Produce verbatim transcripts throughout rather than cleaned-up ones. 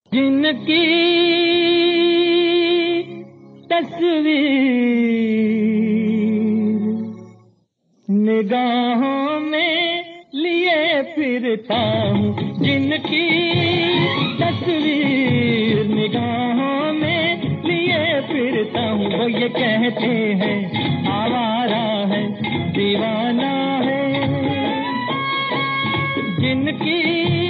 जिनकी तस्वीर निगाहों में लिए फिरता हूँ, जिनकी तस्वीर निगाहों में लिए फिरता हूँ, वो ये कहते हैं आवारा है, दीवाना है। जिनकी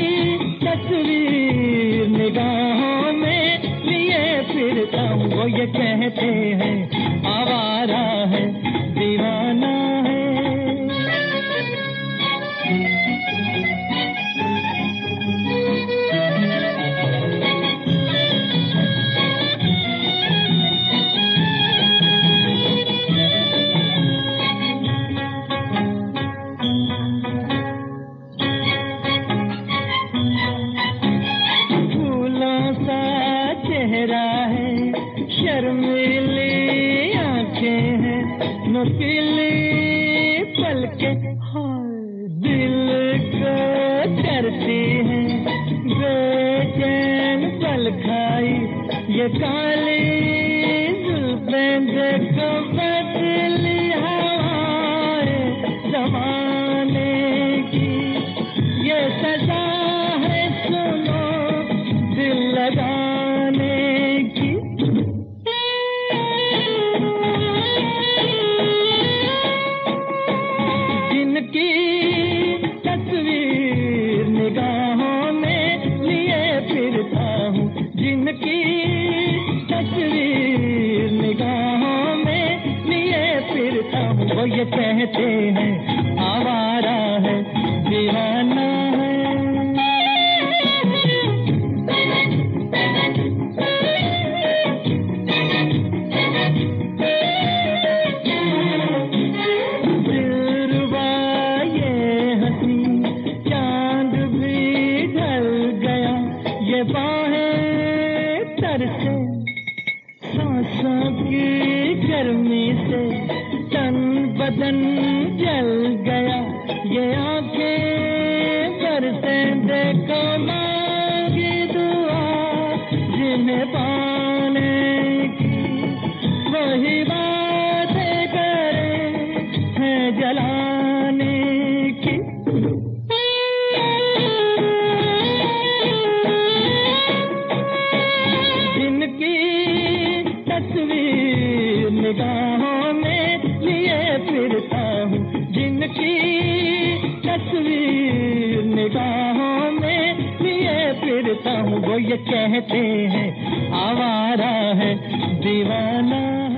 तस्वीर निगाहों में लिए फिरता हूँ, वो ये कहते हैं आवारा है, दीवाना है। चेहरा है, शर्मीली आंखें हैं, नुकीली पलकें, दिल को करती हैं बेचैन पल खाई, ये काली जुल्फें देखो बदली हवाएं ज़माने की, ये सजा है सुनो दिल लगा। जिनकी तस्वीर निगाहों में लिए फिरता हूँ, जिनकी तस्वीर निगाहों में लिए फिरता हूँ, वो ये कहते हैं आवारा है, दीवाना है। बाहें तरसे सांसों की गर्मी से, तन बदन जल गया, ये आंखें बरसे देखो मांगी दुआ, जिन्हें पाने की वही बातें करे हैं जलाने की। तस्वीर निगाहों में लिए फिरता हूँ, जिनकी तस्वीर निगाहों में लिए फिरता हूँ, वो ये कहते हैं आवारा है, दीवाना।